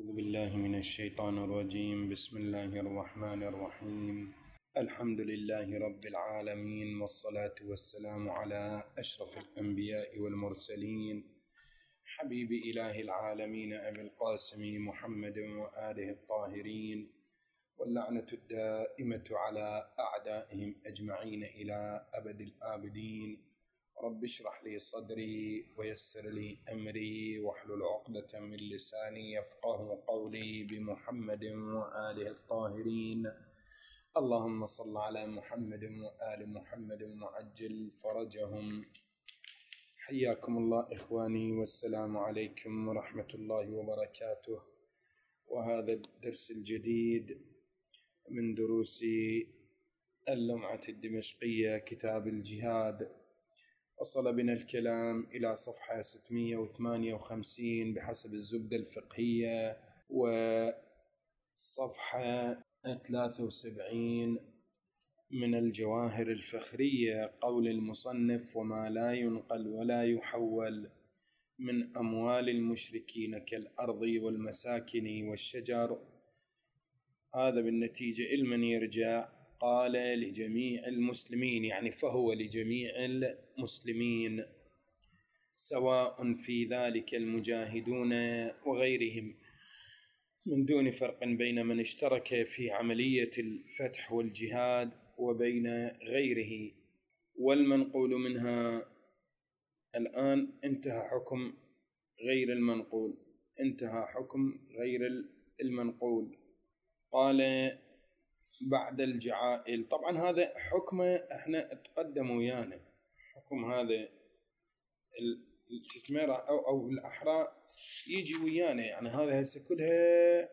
أعوذ بالله من الشيطان الرجيم. بسم الله الرحمن الرحيم. الحمد لله رب العالمين، والصلاة والسلام على أشرف الأنبياء والمرسلين، حبيب إله العالمين أبي القاسم محمد وآله الطاهرين، واللعنة الدائمة على أعدائهم أجمعين إلى أبد الآبدين. رب اشرح لي صدري ويسر لي أمري واحلل عقدة من لساني يفقه قولي، بمحمد وآله الطاهرين. اللهم صل على محمد وآل محمد وعجل فرجهم. حياكم الله إخواني، والسلام عليكم ورحمة الله وبركاته. وهذا الدرس الجديد من دروس اللمعة الدمشقية كتاب الجهاد. وصل بنا الكلام إلى صفحة 658 بحسب الزبدة الفقهية، وصفحة 73 من الجواهر الفخرية، قول المصنف: وما لا ينقل ولا يحول من أموال المشركين كالأرض والمساكن والشجر. هذا بالنتيجة لمن يرجع؟ قال: لجميع المسلمين، يعني فهو لجميع المسلمين، سواء في ذلك المجاهدون وغيرهم، من دون فرق بين من اشترك في عملية الفتح والجهاد وبين غيره. والمنقول منها الآن انتهى حكم غير المنقول، انتهى حكم غير المنقول. قال: بعد الجعائل. طبعا هذا حكمه احنا تقدم ويانا، حكم هذا الاستثمار او الاحراء يجي ويانا، يعني هذا هسه كلها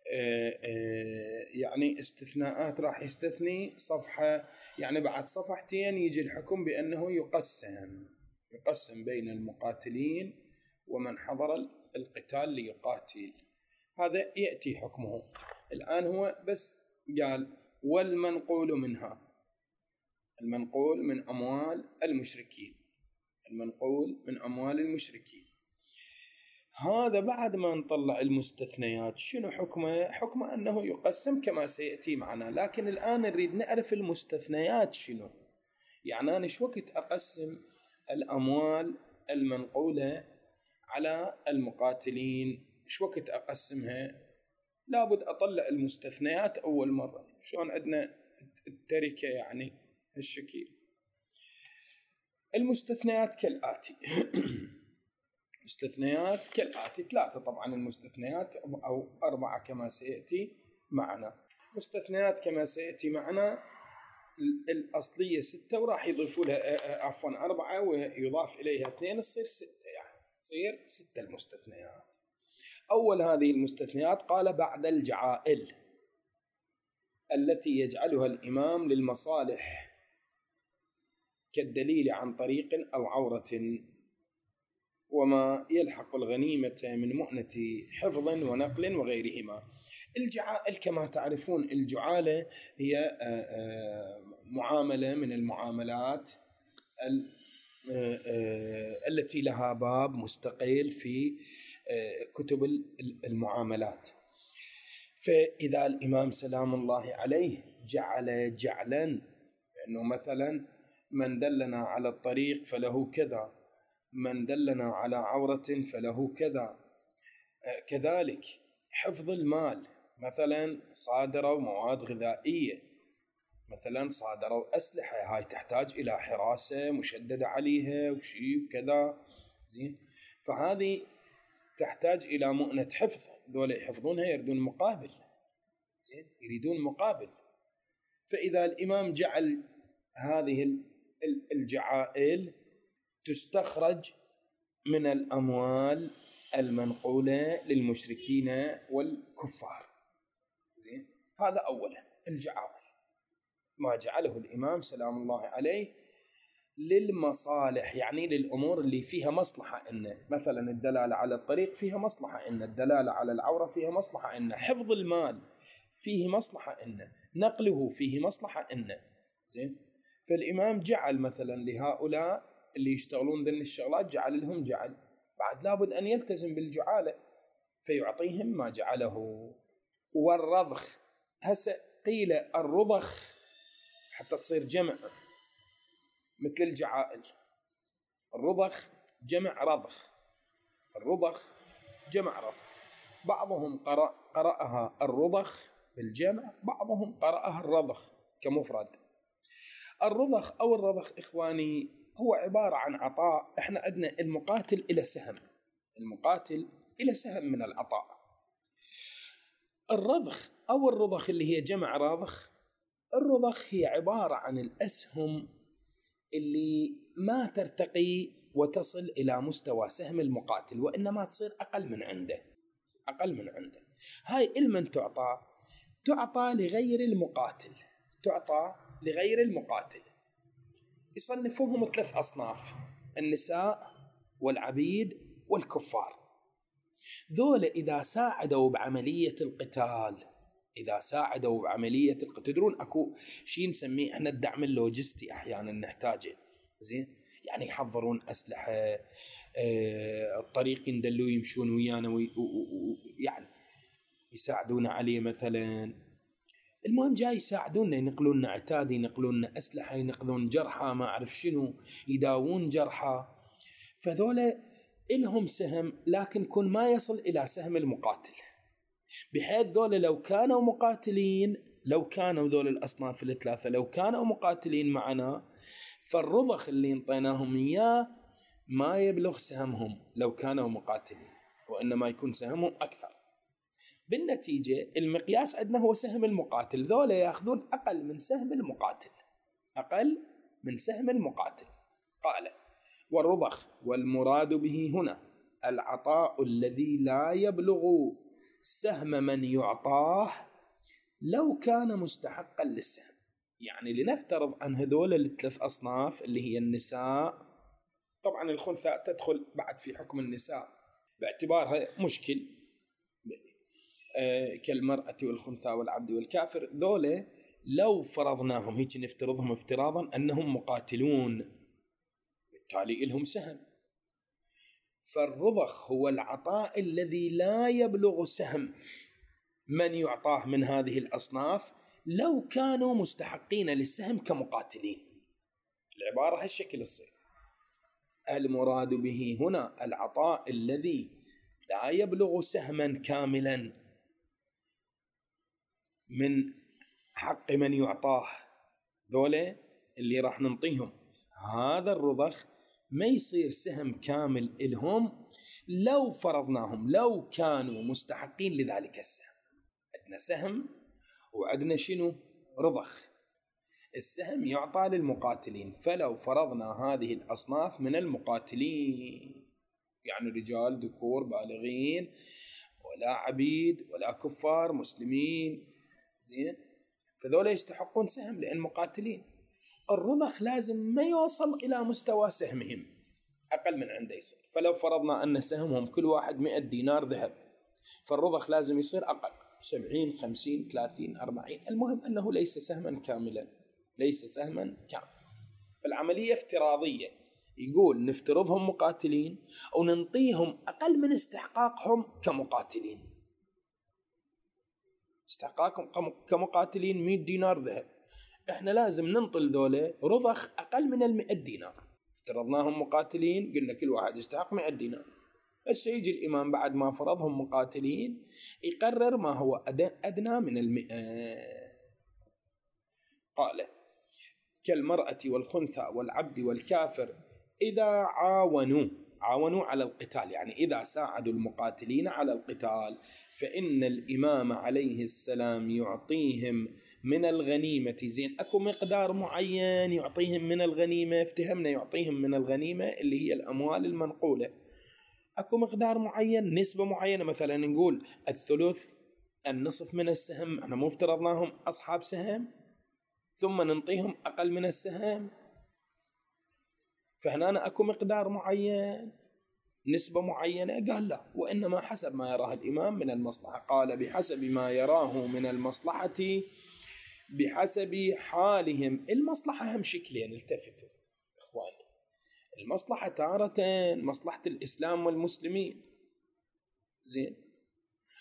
يعني استثناءات راح يستثني صفحة، يعني بعد صفحتين يجي الحكم بأنه يقسم بين المقاتلين ومن حضر القتال ليقاتل. هذا يأتي حكمه. الآن هو بس قال: والمنقول منها، المنقول من أموال المشركين، المنقول من أموال المشركين. هذا بعد ما نطلع المستثنيات شنو حكمه؟ حكمه أنه يقسم كما سيأتي معنا، لكن الآن نريد نعرف المستثنيات شنو. يعني أنا شو وقت أقسم الأموال المنقولة على المقاتلين؟ شو وقت أقسمها؟ لابد أطلع المستثنيات أول مرة. شلون عندنا التركة يعني هالشكل. المستثنيات كالآتي مستثنيات كالآتي، ثلاثة طبعا المستثنيات، أو أربعة كما سيأتي معنا. مستثنيات كما سيأتي معنا الأصلية 6، وراح يضيفوا لها عفوا 4 ويضاف إليها 2، تصير 6، يعني تصير 6 المستثنيات. أول هذه المستثنيات قال: بعد الجعائل التي يجعلها الإمام للمصالح كالدليل عن طريق أو عورة، وما يلحق الغنيمة من مؤنة حفظ ونقل وغيرهما. الجعائل كما تعرفون، الجعالة هي معاملة من المعاملات التي لها باب مستقل في كتب المعاملات. فإذا الإمام سلام الله عليه جعل جعلا، أنه مثلا من دلنا على الطريق فله كذا، من دلنا على عورة فله كذا. كذلك حفظ المال، مثلا صادروا مواد غذائية، مثلا صادروا أسلحة، هاي تحتاج إلى حراسة مشددة عليها وشي وكذا، زين، فهذه تحتاج إلى مؤنة حفظ، دول يحفظونها يريدون مقابل، زين، يريدون مقابل. فإذا الإمام جعل هذه الجعائل تستخرج من الأموال المنقولة للمشركين والكفار، زين، هذا أولا الجعائل، ما جعله الإمام سلام الله عليه للمصالح، يعني للأمور اللي فيها مصلحة، إن مثلا الدلالة على الطريق فيها مصلحة، إن الدلالة على العورة فيها مصلحة، إن حفظ المال فيه مصلحة، إن نقله فيه مصلحة، إن زين. فالإمام جعل مثلا لهؤلاء اللي يشتغلون ذن الشغلات، جعل لهم جعل، بعد لابد أن يلتزم بالجعالة. فيعطيهم ما جعله. والرضخ هسه قيل الرضخ حتى تصير جمع مثل الجعائل، الرضخ جمع رضخ، الرضخ جمع رضخ. بعضهم قرأها الرضخ بالجمع، بعضهم قرأها الرضخ كمفرد. الرضخ أو الرضخ إخواني هو عبارة عن عطاء. إحنا عندنا المقاتل إلى سهم، المقاتل إلى سهم من العطاء. الرضخ أو الرضخ اللي هي جمع رضخ، الرضخ هي عبارة عن الأسهم اللي ما ترتقي وتصل إلى مستوى سهم المقاتل، وإنما تصير أقل من عنده، أقل من عنده. هاي المن تعطى لغير المقاتل، تعطى لغير المقاتل. يصنفوهم 3 أصناف: النساء والعبيد والكفار. ذول إذا ساعدوا بعملية القتال، إذا ساعدوا بعملية القتال، تدرون أكو شيء نسميه إحنا الدعم اللوجستي أحيانا نحتاجه، زين؟ يعني يحضرون أسلحة، الطريق يندلوا يمشون ويانا يعني يساعدونا عليه مثلا. المهم جاي يساعدونا، ينقلون عتاد، ينقلون أسلحة، ينقلون جرحى، ما أعرف شنو، يداوون جرحى. فذولا إلهم سهم، لكن كن ما يصل إلى سهم المقاتل، بحيث ذولا لو كانوا مقاتلين، لو كانوا ذول الأصناف 3 لو كانوا مقاتلين معنا، فالرضخ اللي انطيناهم إياه ما يبلغ سهمهم لو كانوا مقاتلين، وإنما يكون سهمهم أكثر. بالنتيجة المقياس عندنا هو سهم المقاتل، ذولا يأخذون أقل من سهم المقاتل، أقل من سهم المقاتل. قال: والرضخ والمراد به هنا العطاء الذي لا يبلغ سهم من يعطاه لو كان مستحقا للسهم. يعني لنفترض عن هذول ال3 أصناف اللي هي النساء، طبعا الخنثى تدخل بعد في حكم النساء باعتبارها مشكل كالمرأة والخنثى والعبد والكافر. ذولا لو فرضناهم هيك، نفترضهم افتراضا أنهم مقاتلون، بالتالي لهم سهم. فالرضخ هو العطاء الذي لا يبلغ سهم من يعطاه من هذه الأصناف لو كانوا مستحقين للسهم كمقاتلين. العبارة هالشكل الصيغ: المراد به هنا العطاء الذي لا يبلغ سهما كاملا من حق من يعطاه. ذولا اللي راح ننطيهم هذا الرضخ ما يصير سهم كامل إلهم لو فرضناهم لو كانوا مستحقين لذلك السهم. عندنا سهم وعندنا شنو؟ رضخ. السهم يعطى للمقاتلين، فلو فرضنا هذه الأصناف من المقاتلين، يعني رجال ذكور بالغين، ولا عبيد ولا كفار مسلمين، زين، فذولا يستحقون سهم لأن مقاتلين. الرضخ لازم ما يوصل إلى مستوى سهمهم، أقل من عنده يصير. فلو فرضنا أن سهمهم كل واحد 100 دينار ذهب، فالرضخ لازم يصير أقل، 70 50 30 40. المهم أنه ليس سهما كاملا، ليس سهما كاملا. فالعملية افتراضية، يقول نفترضهم مقاتلين أو ننطيهم أقل من استحقاقهم كمقاتلين. استحقاقهم كمقاتلين 100 دينار ذهب، احنا لازم ننطل ذولا رضخ أقل من 100 دينار. افترضناهم مقاتلين، قلنا كل واحد يستحق 100 دينار. هسه يجي الإمام بعد ما فرضهم مقاتلين يقرر ما هو أدنى من 100. قال: كالمرأة والخنثى والعبد والكافر إذا عاونوا على القتال، يعني إذا ساعدوا المقاتلين على القتال، فإن الإمام عليه السلام يعطيهم من الغنيمة. زين، أكو مقدار معين يعطيهم من الغنيمة، افتهمنا يعطيهم من الغنيمة اللي هي الأموال المنقولة. أكو مقدار معين، نسبة معينة، مثلا نقول الثلث، النصف من السهم. احنا مو افترضناهم أصحاب سهم ثم ننطيهم أقل من السهم؟ فهنا أكو مقدار معين، نسبة معينة. قال لا، وإنما حسب ما يراه الإمام من المصلحة. قال: بحسب ما يراه من المصلحة بحسب حالهم. المصلحة هم شكلين، التفتوا إخواني. المصلحة تارة مصلحة الإسلام والمسلمين، زين،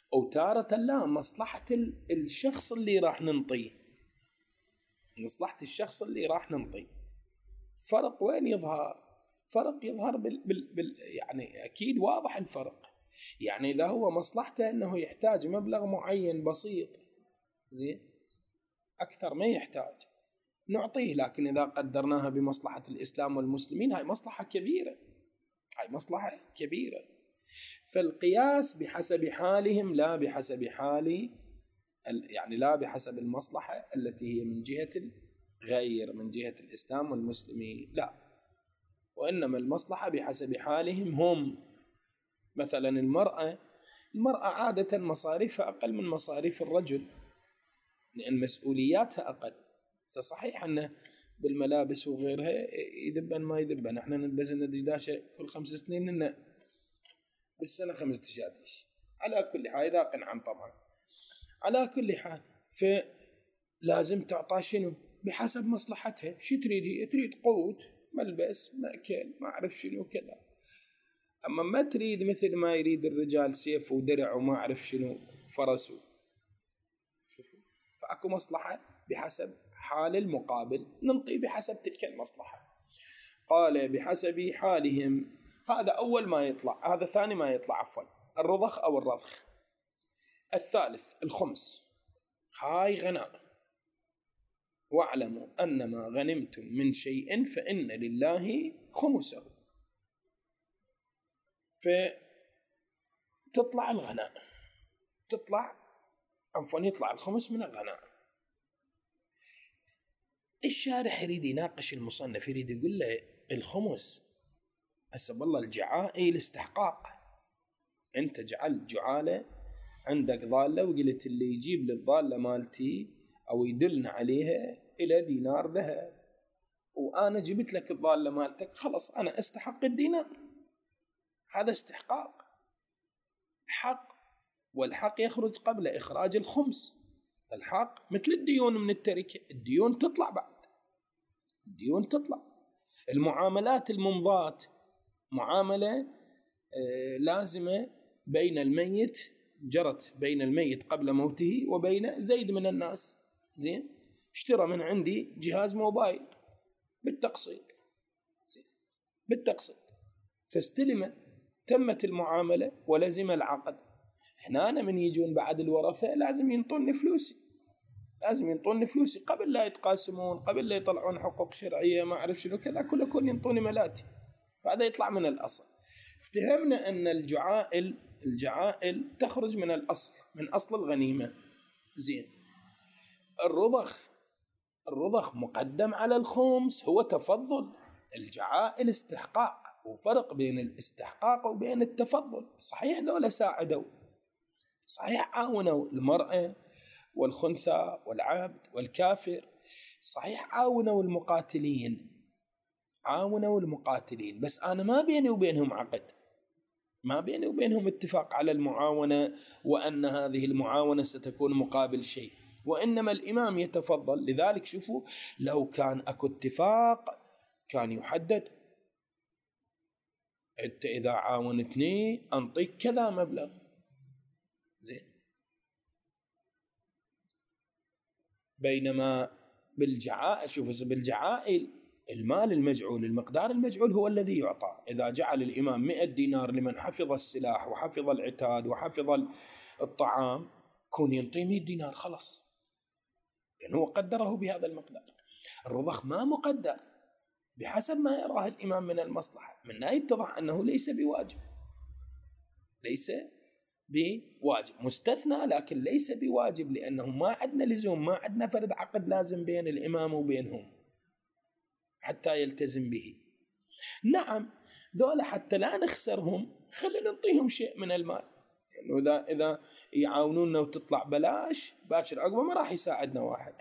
أو تارة لا، مصلحة الشخص اللي راح ننطيه، مصلحة الشخص اللي راح ننطيه. فرق وين يظهر؟ فرق يظهر يعني أكيد واضح الفرق. يعني إذا هو مصلحته أنه يحتاج مبلغ معين بسيط، زين، أكثر ما يحتاج نعطيه، لكن إذا قدرناها بمصلحة الإسلام والمسلمين هاي مصلحة كبيرة، هاي مصلحة كبيرة. فالقياس بحسب حالهم لا بحسب حال، يعني لا بحسب المصلحة التي هي من جهة غير من جهة الإسلام والمسلمين، لا، وإنما المصلحة بحسب حالهم هم. مثلا المرأة عادة مصاريفها أقل من مصاريف الرجل، لأن مسؤولياتها أقل. صحيح أنه بالملابس وغيرها يذبن ما يذبن، احنا نلبس لنا دشداشة كل 5 سنين، لنا بالسنة 5 دشادش. على كل حال إذا قنعا طبعا، على كل حال فلازم تعطى شنو بحسب مصلحتها. شو تريد؟ تريد قوت، ملبس، مأكل، ما أعرف شنو كذا. أما ما تريد مثل ما يريد الرجال سيف ودرع وما أعرف شنو فرس. شوفوا، فأكو مصلحة بحسب حال المقابل ننطي بحسب تلك المصلحة. قال بحسب حالهم، هذا أول ما يطلع. هذا ثاني ما يطلع، عفوا، الرضخ أو الرضخ. الثالث الخمس، هاي غناء. واعلموا أنما غنمتم من شيء فإن لله خمسه. فتطلع الغناء، يطلع الخمس من الغناء. الشارح يريد يناقش المصنف، يريد يقول له الخمس حسب الله الجعائل استحقاق. انت جعلت جعالة، عندك ضالة، وقلت اللي يجيب للضالة مالتي او يدلنا عليها الى دينار ذهب، وانا جبت لك الضالة مالتك، خلص انا استحق الدينار. هذا استحقاق، حق، والحق يخرج قبل اخراج الخمس. الحق مثل الديون من التركة، الديون تطلع بعد، الديون تطلع. المعاملات الممضات معاملة لازمة بين الميت، جرت بين الميت قبل موته وبين زيد من الناس، زين، اشترى من عندي جهاز موبايل بالتقسيط، زين، بالتقسيط، فاستلم، تمت المعاملة ولزم العقد. هنا أنا من يجون بعد الورثة لازم ينطوني فلوسي، لازم ينطوني فلوسي قبل لا يتقاسمون، قبل لا يطلعون حقوق شرعية، ما أعرف شنو كذا، كل ينطوني ملاتي. فهذا يطلع من الأصل. افتهمنا أن الجعائل تخرج من الأصل، من أصل الغنيمة، زين. الرضخ مقدم على الخمس، هو تفضل. الجعائل استحقاق، وفرق بين الاستحقاق وبين التفضل. صحيح ذولا ساعدوا، صحيح عاونوا المرأة والخنثى والعبد والكافر، صحيح عاونوا المقاتلين، بس أنا ما بيني وبينهم عقد، ما بيني وبينهم اتفاق على المعاونة، وأن هذه المعاونة ستكون مقابل شيء، وإنما الإمام يتفضل. لذلك شوفوا، لو كان أكو اتفاق كان يحدد، أنت إذا عاونتني أنطيك كذا مبلغ، زين. بينما بالجعائل، شوفوا، بالجعائل المال المجعول، المقدار المجعول هو الذي يعطى. إذا جعل الإمام 100 دينار لمن حفظ السلاح وحفظ العتاد وحفظ الطعام، كون ينطي 100 دينار خلص، يعني هو قدره بهذا المقدار. الرضخ ما مقدر، بحسب ما يراه الإمام من المصلحة. من هنا يتضح أنه ليس بواجب، مستثنى، لكن ليس بواجب، لأنه ما عندنا لزوم، ما عندنا فرد عقد لازم بين الإمام وبينهم حتى يلتزم به. نعم، ذولا حتى لا نخسرهم خلينا نعطيهم شيء من المال، يعني إذا يعاونونا وتطلع بلاش، باكر عقبه ما راح يساعدنا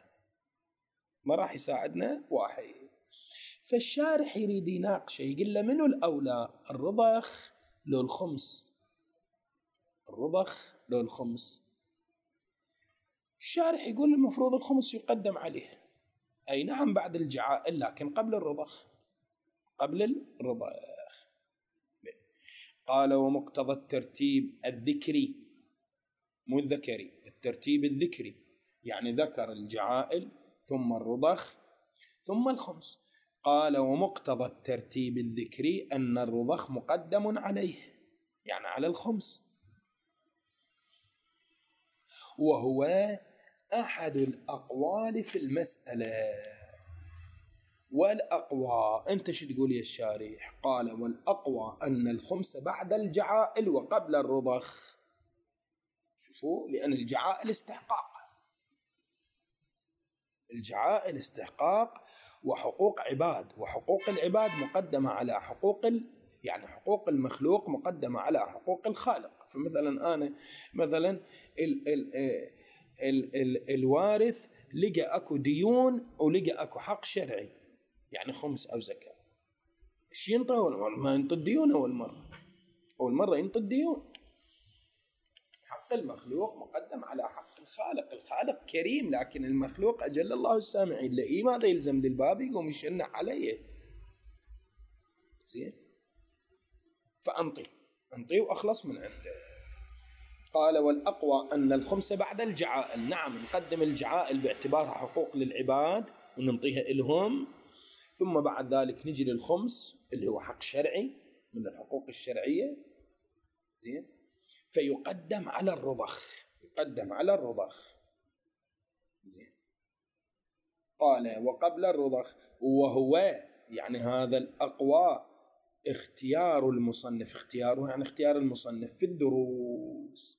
واحد. فالشارح يريد يناقشه، يقول له منو الأولى، الرضخ لو الخمس؟ الشارح يقول المفروض الخمس يقدم عليه، أي نعم بعد الجعائل، لكن قبل الرضخ. قال ومقتضى الترتيب الذكري مو الذكري، الترتيب الذكري، يعني ذكر الجعائل ثم الرضخ ثم الخمس. قال ومقتضى الترتيب الذكري أن الرضخ مقدم عليه، يعني على الخمس، وهو أحد الأقوال في المسألة. والأقوى، أنت شو تقول يا الشارح؟ قال والأقوى أن الخمس بعد الجعائل وقبل الرضخ. شوفوا، لأن الجعائل استحقاق، الجعائل استحقاق وحقوق عباد، وحقوق العباد مقدمة على حقوق يعني حقوق المخلوق مقدمة على حقوق الخالق. فمثلا أنا مثلا الوارث لقى أكو ديون ولقى أكو حق شرعي، يعني خمس أو زكاة، إيش ينطي؟ ما ينطي الديون أول مرة ينطي الديون. حق المخلوق مقدم على حق الخالق. الخالق كريم، لكن المخلوق أجل الله السامعين، لئي ماذا يلزم للباب يقوم يشنع عليه. زين، فأنطي وأخلص من عنده. قال والأقوى أن الخمس بعد الجعائل، نعم نقدم الجعائل باعتبارها حقوق للعباد وننطيها إلهم، ثم بعد ذلك نجي للخمس اللي هو حق شرعي من الحقوق الشرعية. زين، فيقدم على الرضخ، يقدم على الرضخ. زين، قال وقبل الرضخ، وهو يعني هذا الأقوى اختيار المصنف، اختياره يعني اختيار المصنف في الدروس.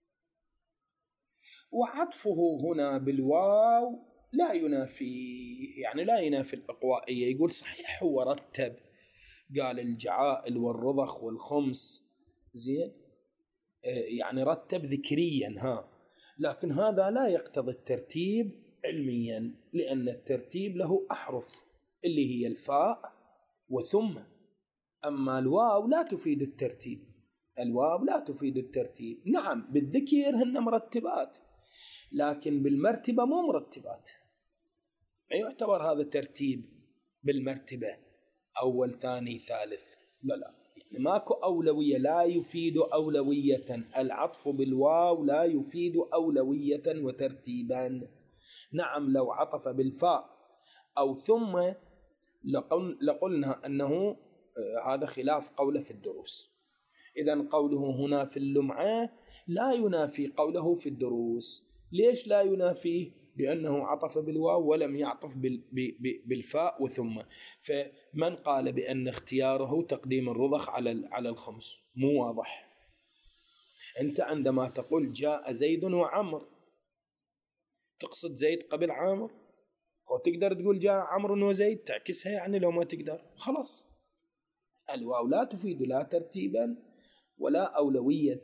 وعطفه هنا بالواو لا ينافي، يعني لا ينافي الأقوائية. يقول صحيح هو رتب، قال الجعائل والرضخ والخمس، زين، يعني رتب ذكريا لكن هذا لا يقتضي الترتيب علميا، لأن الترتيب له أحرف اللي هي الفاء وثم. أما الواو لا تفيد الترتيب، الواو لا تفيد الترتيب. نعم بالذكر هن مرتبات، لكن بالمرتبة مو مرتبات، ما يعتبر هذا ترتيب بالمرتبة أول ثاني ثالث، لا يعني ماكو أولوية، لا يفيد أولوية. العطف بالواو لا يفيد أولوية وترتيبا. نعم لو عطف بالفاء أو ثم لقلنا أنه هذا خلاف قوله في الدروس. إذن قوله هنا في اللمعة لا ينافي قوله في الدروس. ليش لا ينافيه؟ لأنه عطف بالواو ولم يعطف بالفاء وثم. فمن قال بأن اختياره تقديم الرضخ على الخمس مو واضح. أنت عندما تقول جاء زيد وعمر تقصد زيد قبل عامر، أو تقدر تقول جاء عمر وزيد، تعكسها يعني لو ما تقدر خلاص. الواو لا تفيد لا ترتيبا ولا أولوية.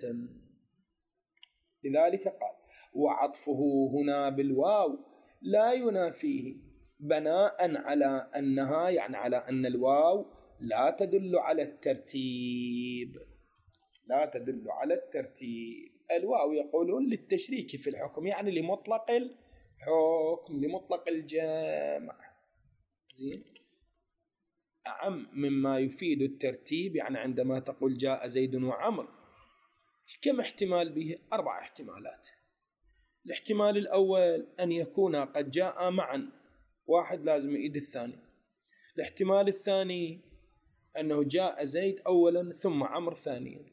لذلك قال وعطفه هنا بالواو لا ينافيه، بناء على أنها يعني على أن الواو لا تدل على الترتيب، لا تدل على الترتيب. الواو يقولون للتشريك في الحكم، يعني لمطلق الحكم، لمطلق الجمع. زين، أعم مما يفيد الترتيب. يعني عندما تقول جاء زيد وعمر كم احتمال به؟ 4 احتمالات. الاحتمال الأول أن يكون قد جاء معا، واحد لازم يؤيد الثاني. الاحتمال الثاني أنه جاء زيد أولا ثم عمر ثانيا،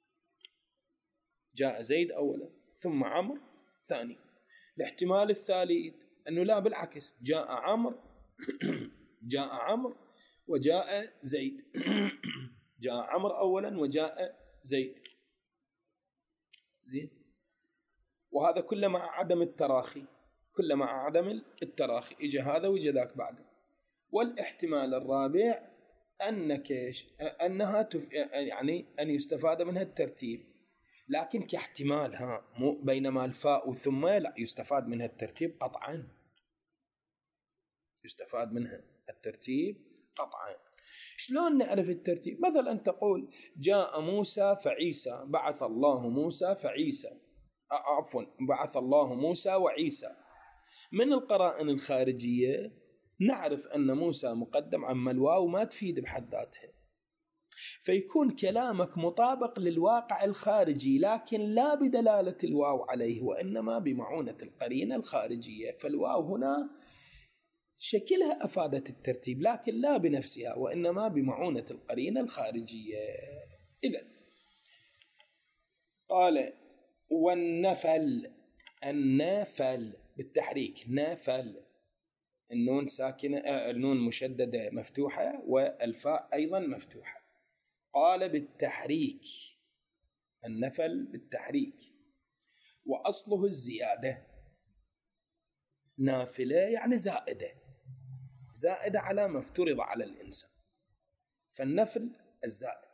جاء زيد أولا ثم عمر ثاني. الاحتمال الثالث أنه لا بالعكس، جاء عمر جاء عمر وجاء زيد جاء عمر أولا وجاء زيد. زين، وهذا كله مع عدم التراخي، كله مع عدم التراخي، إجا هذا وإجا ذاك بعده. والاحتمال الرابع أنها يعني أن يستفاد منها الترتيب، لكن كاحتمال مو بينما الفاء ثم لا يستفاد منها الترتيب قطعا، يستفاد منها الترتيب قطعا. شلون نعرف الترتيب؟ مثلا تقول جاء موسى فعيسى، بعث الله موسى فعيسى، عفوا بعث الله موسى وعيسى. من القرائن الخارجية نعرف أن موسى مقدم، عما الواو ما تفيد بحد ذاتها. فيكون كلامك مطابق للواقع الخارجي، لكن لا بدلالة الواو عليه، وإنما بمعونة القرينة الخارجية. فالواو هنا شكلها أفادت الترتيب، لكن لا بنفسها، وإنما بمعونة القرينة الخارجية. إذن قال والنفل، النفل بالتحريك، نفل، النون ساكنة، النون مشددة مفتوحة، والفاء أيضا مفتوحة. قال بالتحريك، النفل بالتحريك، وأصله الزيادة. نافلة يعني زائدة، زائدة على ما افترض على الإنسان، فالنفل الزائد.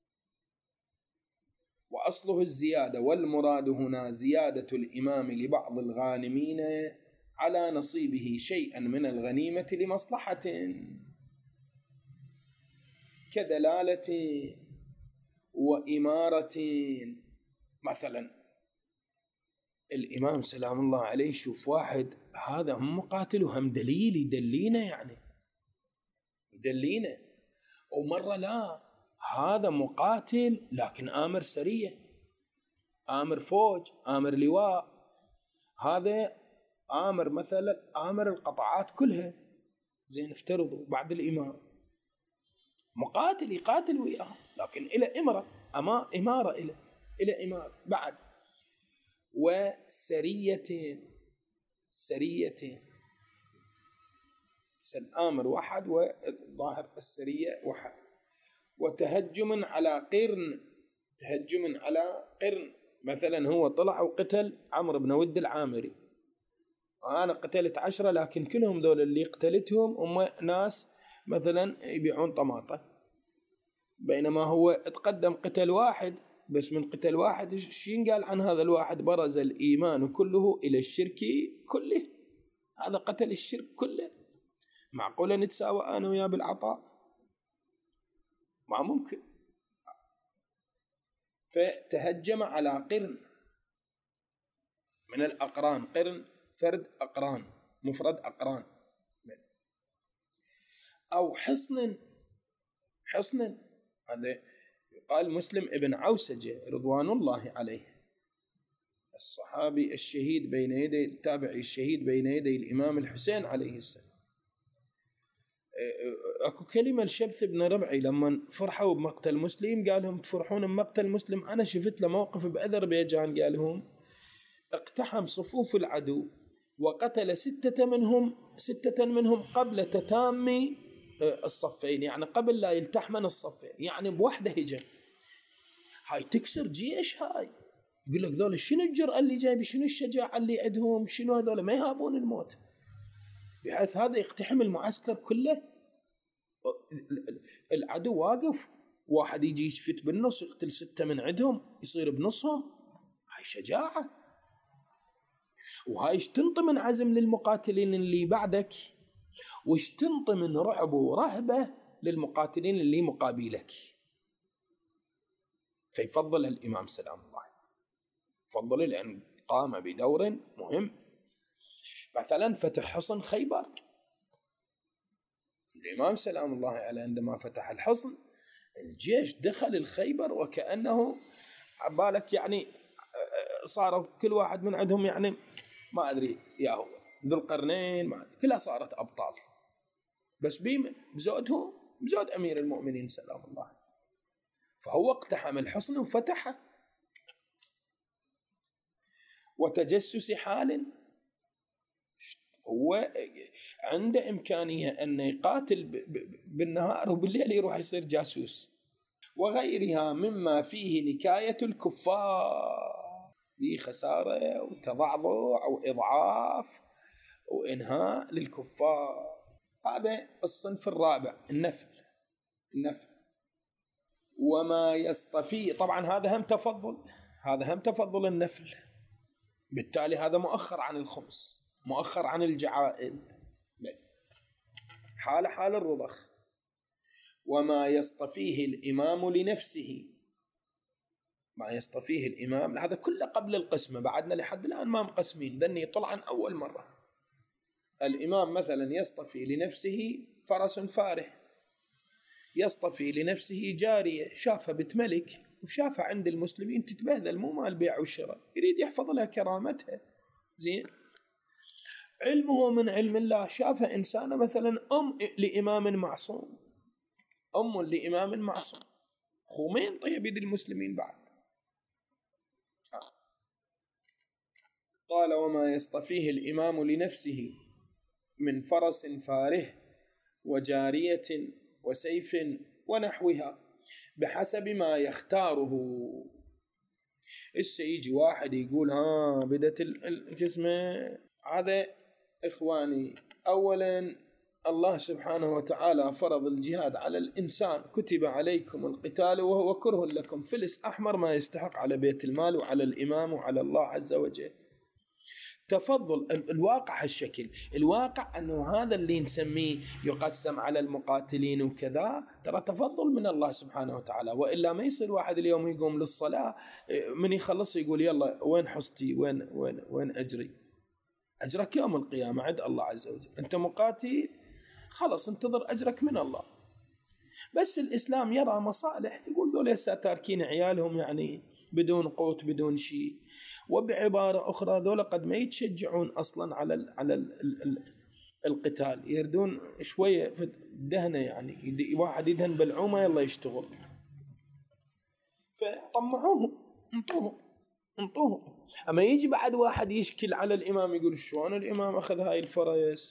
وأصله الزيادة، والمراد هنا زيادة الإمام لبعض الغانمين على نصيبه شيئا من الغنيمة لمصلحة، كدلالة وإمارة. مثلا الإمام سلام الله عليه شوف واحد هذا هم مقاتل وهم دليل يدلينا، يعني يدلينا، ومرة لا هذا مقاتل لكن آمر سرية، آمر فوج، آمر لواء، هذا آمر مثلا آمر القطاعات كلها، زين افترضوا بعد الإمام مقاتل يقاتل وياه، لكن إلى إمرة، إمارة إلى إمارة بعد. وسريتين، سريتين، الآمر واحد والظاهر السرية واحد. وتهجم على قرن، تهجم على قرن، مثلا هو طلع وقتل عمرو بن ود العامري، أنا قتلت 10، لكن كلهم ذول اللي قتلتهم هم ناس مثلا يبيعون طماطة، بينما هو اتقدم قتل واحد بس. من قتل واحد شين قال عن هذا الواحد؟ برز الإيمان كله إلى الشرك كله، هذا قتل الشرك كله. معقولة نتساوى أنا وياه بالعطاء؟ ما ممكن. فتهجم على قرن من الأقران، قرن فرد أقران، مفرد أقران. أو حصن، حصن هذا قال مسلم ابن عوسجة رضوان الله عليه، الصحابي الشهيد بين يدي، التابعي الشهيد بين يدي الإمام الحسين عليه السلام. أكو كلمة الشبث بن ربعي لما فرحوا بمقتل مسلم قال لهم تفرحون بمقتل مسلم؟ أنا شفت له موقف بأذربيجان، قال لهم اقتحم صفوف العدو وقتل 6 منهم قبل تتامي الصفين، يعني قبل لا يلتحمن الصفين، يعني بوحدة هجم. هاي تكسر جيش، هاي يقول لك ذول شنو الجرأة اللي جايبي، شنو الشجاعة اللي عندهم، شنو هذول ما يهابون الموت، بحيث هذا يقتحم المعسكر كله. العدو واقف، واحد يجي يشفت بالنص يقتل 6 من عندهم يصير بنصهم، هاي شجاعة. وهاي ايش تنطي من عزم للمقاتلين اللي بعدك، وايش تنطي من رعب ورهبة للمقاتلين اللي مقابلك. فيفضل الإمام سلام الله، فضل لأن قام بدور مهم. مثلا فتح حصن خيبر، الإمام سلام الله عليه عندما فتح الحصن الجيش دخل الخيبر وكأنه عبالك يعني صاروا كل واحد من عندهم يعني ما أدري ياهو ذو القرنين، كلها صارت أبطال، بس بزودهم بزود أمير المؤمنين سلام الله. فهو اقتحم الحصن وفتحه. وتجسس حال، هو عنده إمكانية أن يقاتل بالنهار وبالليل يروح يصير جاسوس. وغيرها مما فيه نكاية الكفار، في خسارة وتضعضع وإضعاف وإنهاء للكفار. هذا الصنف الرابع، النفل. وما يصطفي، طبعا هذا هم تفضل النفل، بالتالي هذا مؤخر عن الخمس، مؤخر عن الجعائل، حال الرضخ. وما يصطفيه الإمام لنفسه، ما يصطفيه الإمام، هذا كله قبل القسمة، بعدنا لحد الآن ما مقسمين، ذني طلعا أول مرة. الإمام مثلا يصطفي لنفسه فرس فارح، يصطفي لنفسه جارية، شافها بنت ملك وشافها عند المسلمين تتبهذل، مو مال بيع والشراء، يريد يحفظ لها كرامتها. زين، علمه من علم الله، شافها إنسانة مثلا لإمام معصوم، لإمام معصوم، خومين طيب يد المسلمين بعد. قال: وما يصطفيه الإمام لنفسه من فرس فاره وجارية وسيف ونحوها بحسب ما يختاره. يجي واحد يقول بدت الجسمة هذا. إخواني، أولا الله سبحانه وتعالى فرض الجهاد على الإنسان، كتب عليكم القتال وهو كره لكم، فلس أحمر ما يستحق على بيت المال وعلى الإمام وعلى الله عز وجل. تفضل الواقع هالشكل، الواقع أنه هذا اللي نسميه يقسم على المقاتلين وكذا، ترى تفضل من الله سبحانه وتعالى. وإلا ما يصير واحد اليوم يقوم للصلاة من يخلص يقول يلا وين حصتي، وين أجري؟ أجرك يوم القيامة عند الله عز وجل. أنت مقاتل، خلص انتظر أجرك من الله. بس الإسلام يرى مصالح، يقول دول هسه تاركين عيالهم يعني بدون قوت بدون شيء. وبعبارة أخرى ذولا قد ما يتشجعون أصلا على القتال، يردون شوية في الدهنة، يعني واحد يدهن بالعومة يلا يشتغل، فطمعوهم انطوهم. أما يجي بعد واحد يشكل على الإمام يقول شلون الإمام أخذ هاي الفرس.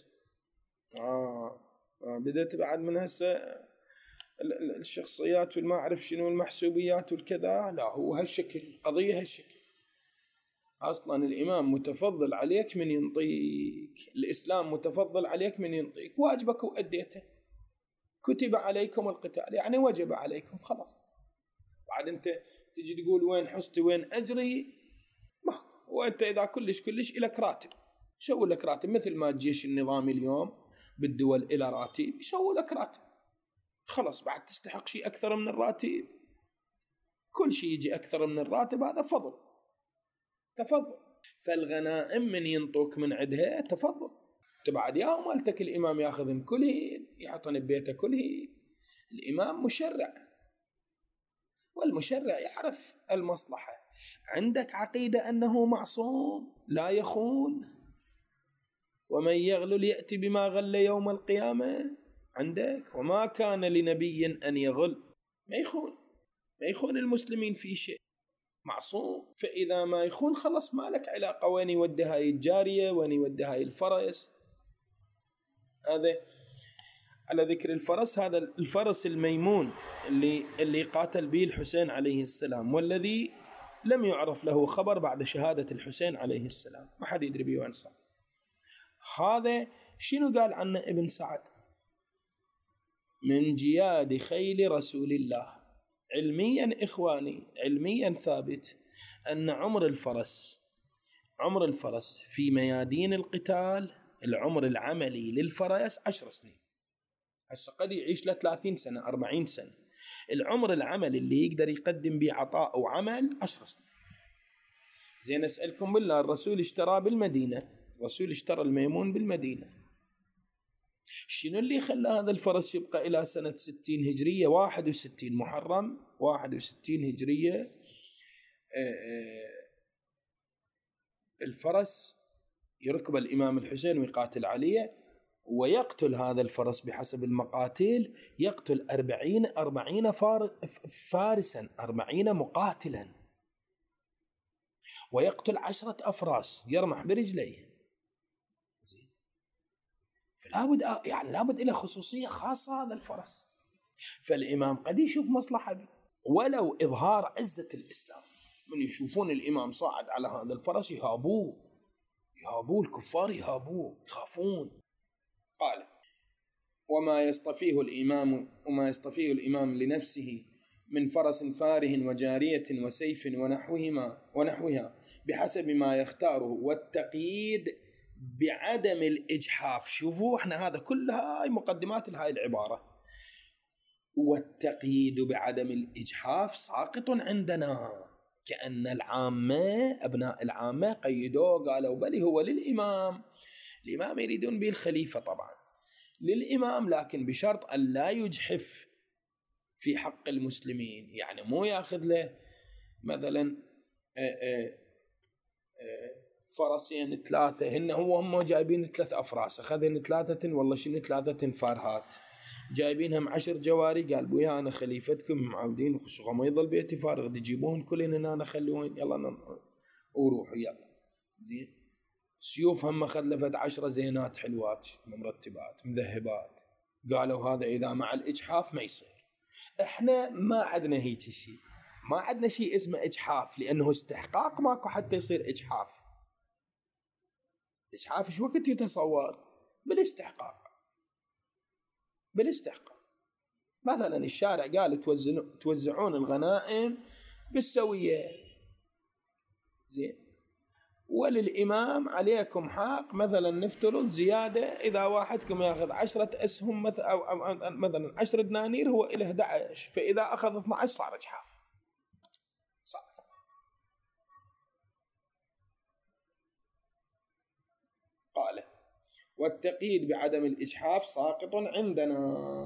بدأت بعد من هسه الشخصيات والما أعرف شنو المحسوبيات والكذا. لا، هو هالشكل، قضية هالشكل. أصلا الإمام متفضل عليك من ينطيك، الإسلام متفضل عليك من ينطيك، واجبك وأديته. كتب عليكم القتال يعني وجب عليكم، خلاص. بعد أنت تجي تقول وين حصتي وين أجري، وأنت إذا كلش إلك راتب، يسوي لك راتب مثل ما الجيش النظامي اليوم بالدول إلى راتب، يسوي لك راتب، خلاص. بعد تستحق شيء أكثر من الراتب، كل شيء يجي أكثر من الراتب هذا فضل، تفضل. فالغنائم من ينطوك من عدها تفضل. تبعد يا مالتك الإمام ياخذن كلهن يحطن ببيته كلهن. الإمام مشرع، والمشرع يعرف المصلحة. عندك عقيدة أنه معصوم لا يخون، ومن يغلل يأتي بما غل يوم القيامة. عندك وما كان لنبي أن يغل، ما يخون المسلمين في شيء، معصوم. فإذا ما يخون خلص ما لك علاقة وين يودي هاي الجارية، وين يودي هاي الفرس. هذا على ذكر الفرس، هذا الفرس الميمون اللي قاتل به الحسين عليه السلام، والذي لم يعرف له خبر بعد شهادة الحسين عليه السلام، ما حد يدري به وين صار. هذا شنو قال عنه ابن سعد؟ من جياد خيل رسول الله. علميا إخواني، علميا ثابت أن عمر الفرس في ميادين القتال، العمر العملي للفرس 10 سنين. هسه قد يعيش له 30 سنة 40 سنة، العمر العملي اللي يقدر يقدم به عطاء وعمل 10 سنين. زين، أسألكم بالله، الرسول اشترى بالمدينة، الرسول اشترى الميمون بالمدينة، شنو اللي خلى هذا الفرس يبقى إلى سنة 60 هجرية 61 محرم 61 هجرية؟ الفرس يركب الإمام الحسين ويقاتل عليه، ويقتل هذا الفرس بحسب المقاتل، يقتل 40 فارسا، 40 مقاتلا، ويقتل 10 أفراس يرمح برجليه. لابد إلى خصوصية خاصة هذا الفرس. فالإمام قد يشوف مصلحة به، ولو إظهار عزة الإسلام، من يشوفون الإمام صاعد على هذا الفرس يهابوه الكفار، يخافون. قال: وما يصطفيه الإمام لنفسه من فرس فاره وجارية وسيف ونحوها بحسب ما يختاره، والتقييد بعدم الإجحاف. شوفوا احنا هذا كلها هاي مقدمات لهاي العبارة. والتقييد بعدم الإجحاف ساقط عندنا، كأن أبناء العامة قيدوه، قالوا بل هو للإمام. الإمام يريدون به الخليفة طبعا، للإمام، لكن بشرط أن لا يجحف في حق المسلمين، يعني مو ياخذ له مثلا فرسين 3 هن هم جايبين 3 أفراس، أخذن 3 والله شنو 3 فارهات جايبينهم 10 جواري، قال بويا أنا خليفتكم معودين وخصوصا ما يضل بيتي فارغ تجيبوهن كلهن أنا خلوهن يلا وروحوا يلا زين. سيوف هم أخذ لفت 10 زينات حلوات مرتبات مذهبات، قالوا هذا إذا مع الإجحاف ما يصير. إحنا ما عندنا هيك شيء، ما عندنا شيء اسمه إجحاف، لأنه استحقاق ماكو حتى يصير إجحاف. الإجحاف شو وقت يتصور؟ بالاستحقاق. مثلا الشارع قال توزعون الغنائم بالسوية زين، وللإمام عليكم حق مثلا نفترض زيادة، إذا واحدكم يأخذ 10 أسهم مثلا 10 دنانير هو إله 11، فإذا أخذ 12 صار إجحاف. قال والتقييد بعدم الإجحاف ساقط عندنا.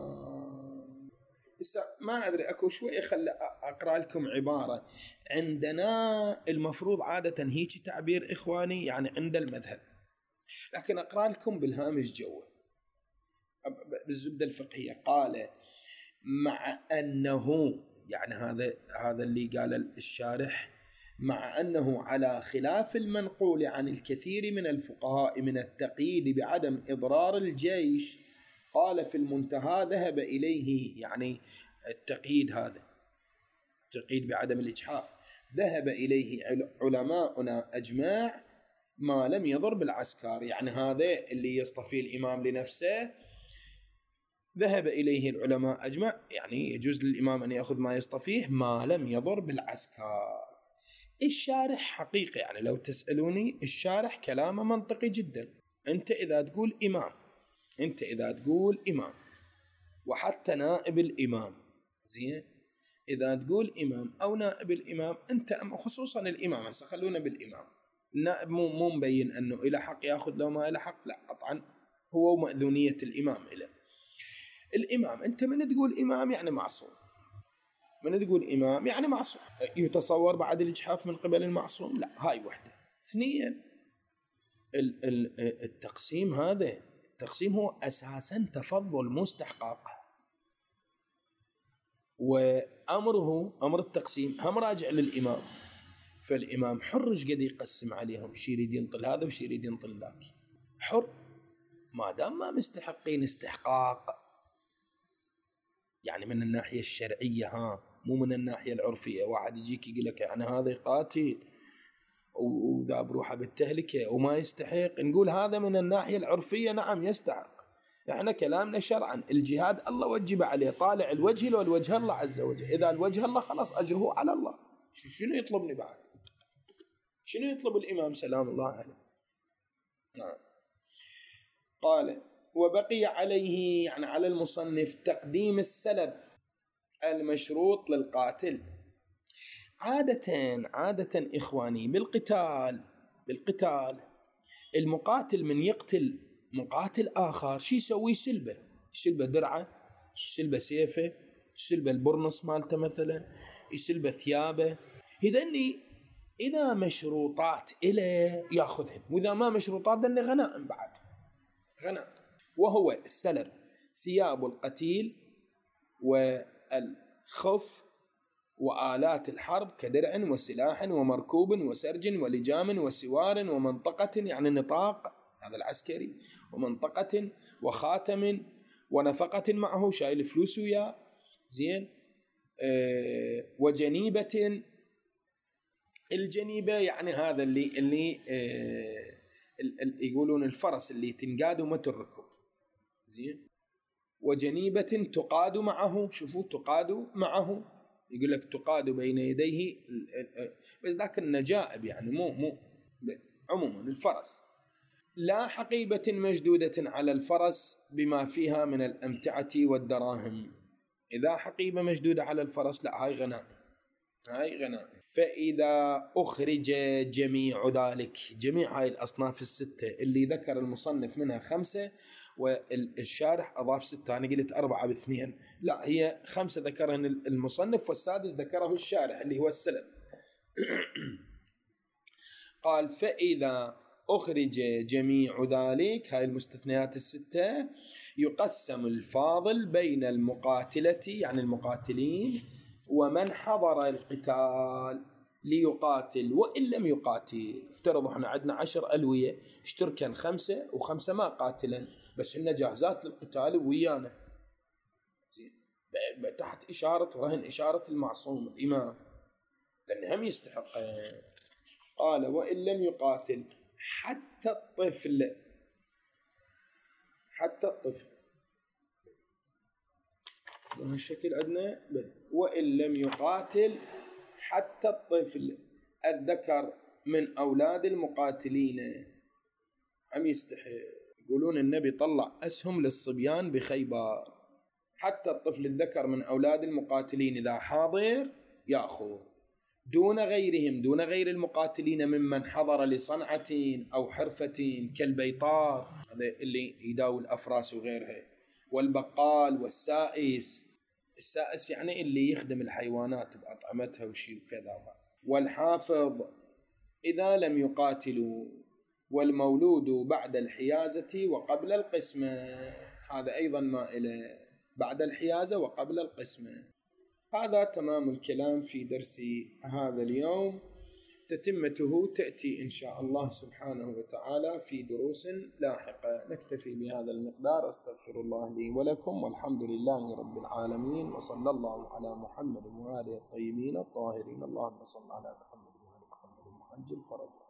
ما أدري أكو شوي خل أقرأ لكم عبارة عندنا، المفروض عادة هيك تعبير إخواني يعني عند المذهب، لكن أقرأ لكم بالهامش جوه بالزبدة الفقهية. قال مع أنه، يعني هذا اللي قال الشارح، مع أنه على خلاف المنقول عن الكثير من الفقهاء من التقييد بعدم إضرار الجيش، قال في المنتهى ذهب إليه، يعني التقييد هذا التقييد بعدم الإجحاف ذهب إليه علماؤنا أجماع ما لم يضر بالعسكر، يعني هذا اللي يصطفي الإمام لنفسه ذهب إليه العلماء أجمع، يعني يجوز للإمام أن يأخذ ما يصطفيه ما لم يضر بالعسكر. الشارح حقيقة يعني لو تسألوني الشارح كلامه منطقي جدا. أنت إذا تقول إمام وحتى نائب الإمام زين، إذا تقول إمام أو نائب الإمام أنت خصوصا الإمام، هسه خلونا بالإمام، النائب مو مبين أنه إلى حق يأخذ لو ما إلى حق، لا قطعا هو مأذونية الإمام إلى الإمام. أنت من تقول إمام يعني معصوم، يتصور بعد الإجحاف من قبل المعصوم؟ لا، هاي واحدة. 2 التقسيم هو أساسا تفضل مستحقق، وأمر التقسيم هم راجع للإمام، فالإمام حر قد يقسم عليهم، شي يريد ينطل هذا وشي يريد ينطل ذاك، حر ما دام ما مستحقين استحقاق، يعني من الناحية الشرعية مو من الناحية العرفية. واحد يجيك يقول لك يعني هذا قاتل وذاب روحه بالتهلكة وما يستحق، نقول هذا من الناحية العرفية نعم يستحق. احنا كلامنا شرعا الجهاد الله وجب عليه، طالع الوجه لو الوجه الله عز وجل، إذا الوجه الله خلاص أجره على الله. شنو يطلبني بعد؟ شنو يطلب الإمام سلام الله عليه؟ نعم. قال وبقي عليه، يعني على المصنف، تقديم السلب المشروط للقاتل. عادة إخواني بالقتال المقاتل من يقتل مقاتل آخر شي يسوي؟ يسلبه درعه، يسلبه سيفه، يسلبه البرنس مالته مثلا، يسلبه ثيابه. إذا مشروطات إليه يأخذهم، وإذا ما مشروطات ذني غنائم بعد غنائم. وهو السلب ثياب القتيل والخف وآلات الحرب كدرع وسلاح ومركوب وسرج ولجام وسوار ومنطقة، يعني نطاق هذا العسكري، ومنطقة وخاتم ونفقة معه شايل فلوس وياه زين، وجنيبة. الجنيبة يعني هذا اللي يقولون الفرس اللي تنقاد وما تركب زين. وجنيبة تقاد معه، شوفوا تقاد معه، يقول لك تقاد بين يديه، بس ذاك النجائب يعني مو عموما الفرس. لا حقيبة مجدودة على الفرس بما فيها من الأمتعة والدراهم. إذا حقيبة مجدودة على الفرس لا، هاي غنائم. فإذا أخرج جميع ذلك، جميع هاي الأصناف 6 اللي ذكر المصنف منها 5 والشارح أضاف 6. أنا قلت 4 ب2، لا هي 5 ذكرها المصنف والسادس ذكره الشارح اللي هو السلب. قال فإذا أخرج جميع ذلك، هاي المستثنيات ال6، يقسم الفاضل بين المقاتلة يعني المقاتلين ومن حضر القتال ليقاتل وإن لم يقاتل. افترضوا احنا عندنا 10 ألوية، اشتركن 5 و5 ما قاتلا، بس إحنا جاهزات للقتال ويانا تحت إشارة ورهن إشارة المعصوم الإمام، لأنهم يستحق. قال وإن لم يقاتل حتى الطفل، حتى الطفل بهالشكل عندنا. وإن لم يقاتل حتى الطفل الذكر من أولاد المقاتلين عم يستحق. يقولون النبي طلع أسهم للصبيان بخيبر، حتى الطفل الذكر من أولاد المقاتلين إذا حاضر يأخذ دون غيرهم، دون غير المقاتلين ممن حضر لصنعة أو حرفة كالبيطار، هذا اللي يداوي الأفراس وغيرها، والبقال والسائس. السائس يعني اللي يخدم الحيوانات بأطعمتها وشي وكذا. والحافظ إذا لم يقاتلوا، والمولود بعد الحيازة وقبل القسمة، هذا أيضا ما إلى بعد الحيازة وقبل القسمة. هذا تمام الكلام في درس هذا اليوم، تتمته تأتي إن شاء الله سبحانه وتعالى في دروس لاحقة. نكتفي بهذا المقدار، أستغفر الله لي ولكم، والحمد لله رب العالمين، وصلى الله على محمد وآله الطيبين الطاهرين. اللهم صل على محمد وآل محمد وعجل فرجه.